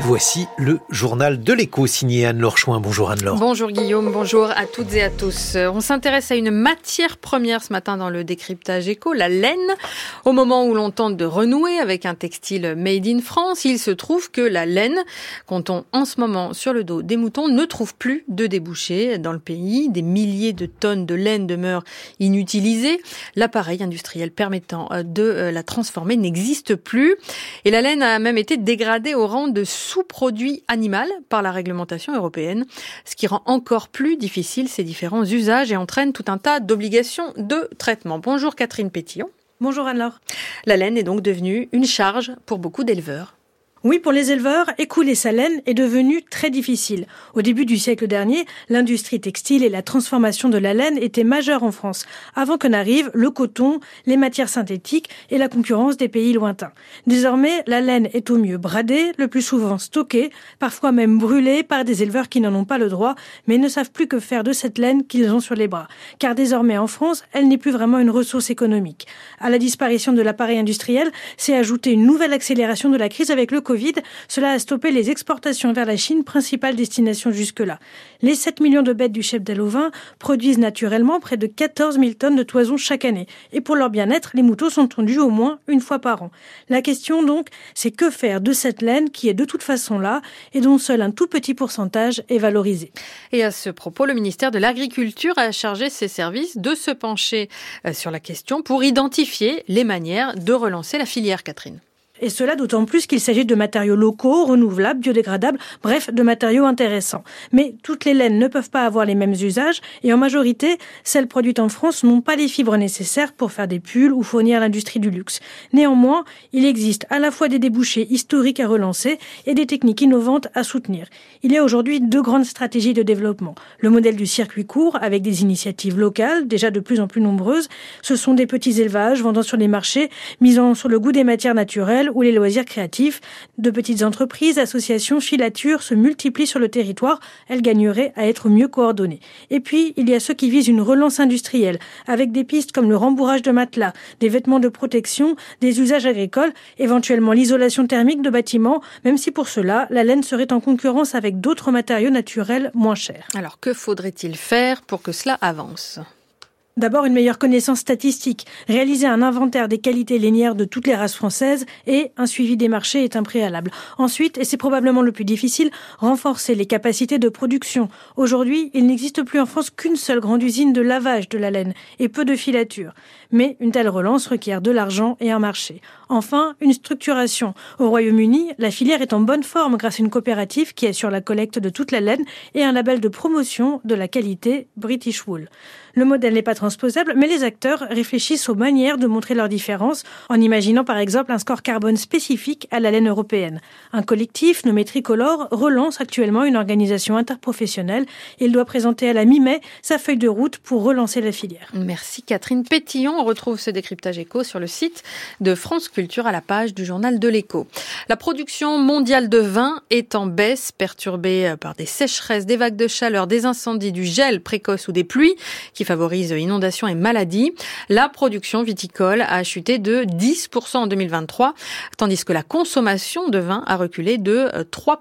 voici le journal de l'Écho signé Anne-Laure Chouin. Bonjour Anne-Laure. Bonjour Guillaume, bonjour à toutes et à tous. On s'intéresse à une matière première ce matin dans le décryptage éco, la laine. Au moment où l'on tente de renouer avec un textile made in France, il se trouve que la laine, comptons en ce moment sur le dos des moutons, ne trouve plus de débouchés dans le pays. Des milliers de tonnes de laine demeurent inutilisées. L'appareil industriel permettant de la transformer n'existe plus. Et la laine a même été dégradée au rang de sous-produit animal par la réglementation européenne, ce qui rend encore plus difficile ces différents usages et entraîne tout un tas d'obligations de traitement. Bonjour Catherine Pétillon. Bonjour Anne-Laure. La laine est donc devenue une charge pour beaucoup d'éleveurs. Oui, pour les éleveurs, écouler sa laine est devenu très difficile. Au début du siècle dernier, l'industrie textile et la transformation de la laine étaient majeures en France, avant que n'arrivent le coton, les matières synthétiques et la concurrence des pays lointains. Désormais, la laine est au mieux bradée, le plus souvent stockée, parfois même brûlée par des éleveurs qui n'en ont pas le droit, mais ne savent plus que faire de cette laine qu'ils ont sur les bras. Car désormais en France, elle n'est plus vraiment une ressource économique. À la disparition de l'appareil industriel, s'est ajoutée une nouvelle accélération de la crise avec le Covid. Cela a stoppé les exportations vers la Chine, principale destination jusque-là. Les 7 millions de bêtes du cheptel ovin produisent naturellement près de 14 000 tonnes de toison chaque année. Et pour leur bien-être, les moutons sont tondus au moins une fois par an. La question donc, c'est que faire de cette laine qui est de toute façon là et dont seul un tout petit pourcentage est valorisé. Et à ce propos, le ministère de l'Agriculture a chargé ses services de se pencher sur la question pour identifier les manières de relancer la filière, Catherine. Et cela d'autant plus qu'il s'agit de matériaux locaux, renouvelables, biodégradables, bref, de matériaux intéressants. Mais toutes les laines ne peuvent pas avoir les mêmes usages et en majorité, celles produites en France n'ont pas les fibres nécessaires pour faire des pulls ou fournir l'industrie du luxe. Néanmoins, il existe à la fois des débouchés historiques à relancer et des techniques innovantes à soutenir. Il y a aujourd'hui 2 grandes stratégies de développement. Le modèle du circuit court avec des initiatives locales, déjà de plus en plus nombreuses. Ce sont des petits élevages vendant sur les marchés, misant sur le goût des matières naturelles ou les loisirs créatifs. De petites entreprises, associations, filatures se multiplient sur le territoire. Elles gagneraient à être mieux coordonnées. Et puis, il y a ceux qui visent une relance industrielle, avec des pistes comme le rembourrage de matelas, des vêtements de protection, des usages agricoles, éventuellement l'isolation thermique de bâtiments, même si pour cela, la laine serait en concurrence avec d'autres matériaux naturels moins chers. Alors, que faudrait-il faire pour que cela avance ? D'abord, une meilleure connaissance statistique, réaliser un inventaire des qualités lainières de toutes les races françaises et un suivi des marchés est un préalable. Ensuite, et c'est probablement le plus difficile, renforcer les capacités de production. Aujourd'hui, il n'existe plus en France qu'une seule grande usine de lavage de la laine et peu de filature. Mais une telle relance requiert de l'argent et un marché. Enfin, une structuration. Au Royaume-Uni, la filière est en bonne forme grâce à une coopérative qui assure la collecte de toute la laine et un label de promotion de la qualité British Wool. Le modèle n'est pas transposable, mais les acteurs réfléchissent aux manières de montrer leurs différences en imaginant par exemple un score carbone spécifique à la laine européenne. Un collectif nommé Tricolore relance actuellement une organisation interprofessionnelle. Il doit présenter à la mi-mai sa feuille de route pour relancer la filière. Merci Catherine Pétillon. On retrouve ce décryptage éco sur le site de France Culture à la page du journal de l'Écho. La production mondiale de vin est en baisse, perturbée par des sécheresses, des vagues de chaleur, des incendies, du gel précoce ou des pluies qui favorise inondations et maladies. La production viticole a chuté de 10% en 2023, tandis que la consommation de vin a reculé de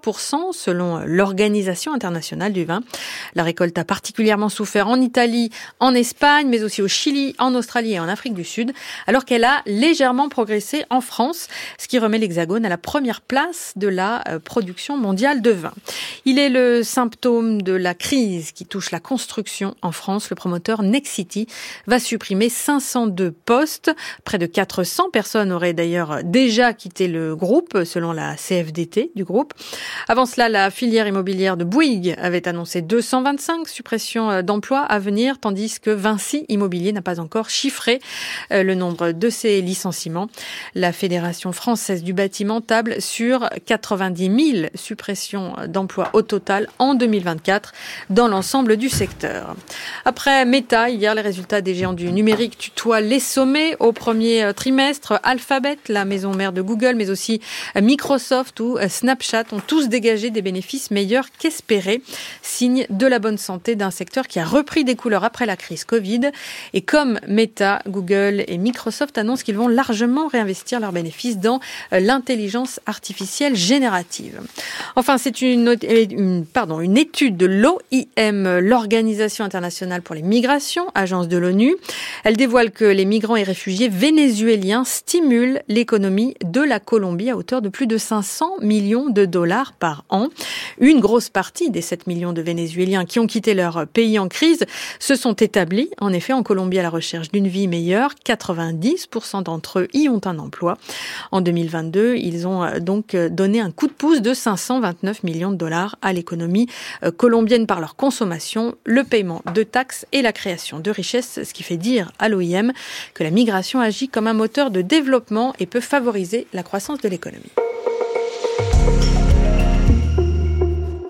3% selon l'Organisation internationale du vin. La récolte a particulièrement souffert en Italie, en Espagne, mais aussi au Chili, en Australie et en Afrique du Sud, alors qu'elle a légèrement progressé en France, ce qui remet l'Hexagone à la première place de la production mondiale de vin. Il est le symptôme de la crise qui touche la construction en France. Le promoteur Nexity va supprimer 502 postes. Près de 400 personnes auraient d'ailleurs déjà quitté le groupe, selon la CFDT du groupe. Avant cela, la filière immobilière de Bouygues avait annoncé 225 suppressions d'emplois à venir, tandis que Vinci Immobilier n'a pas encore chiffré le nombre de ses licenciements. La Fédération française du bâtiment table sur 90 000 suppressions d'emplois au total en 2024 dans l'ensemble du secteur. Après Meta, hier, les résultats des géants du numérique tutoient les sommets au premier trimestre. Alphabet, la maison mère de Google, mais aussi Microsoft ou Snapchat ont tous dégagé des bénéfices meilleurs qu'espérés. Signe de la bonne santé d'un secteur qui a repris des couleurs après la crise Covid. Et comme Meta, Google et Microsoft annoncent qu'ils vont largement réinvestir leurs bénéfices dans l'intelligence artificielle générative. Enfin, c'est une étude de l'OIM, l'Organisation internationale pour les migrations, agence de l'ONU. Elle dévoile que les migrants et réfugiés vénézuéliens stimulent l'économie de la Colombie à hauteur de plus de 500 millions de dollars par an. Une grosse partie des 7 millions de Vénézuéliens qui ont quitté leur pays en crise se sont établis, en effet, en Colombie à la recherche d'une vie meilleure. 90% d'entre eux y ont un emploi. En 2022, ils ont donc donné un coup de pouce de 529 millions de dollars à l'économie colombienne par leur consommation, le paiement de taxes et la création de richesses, ce qui fait dire à l'OIM que la migration agit comme un moteur de développement et peut favoriser la croissance de l'économie.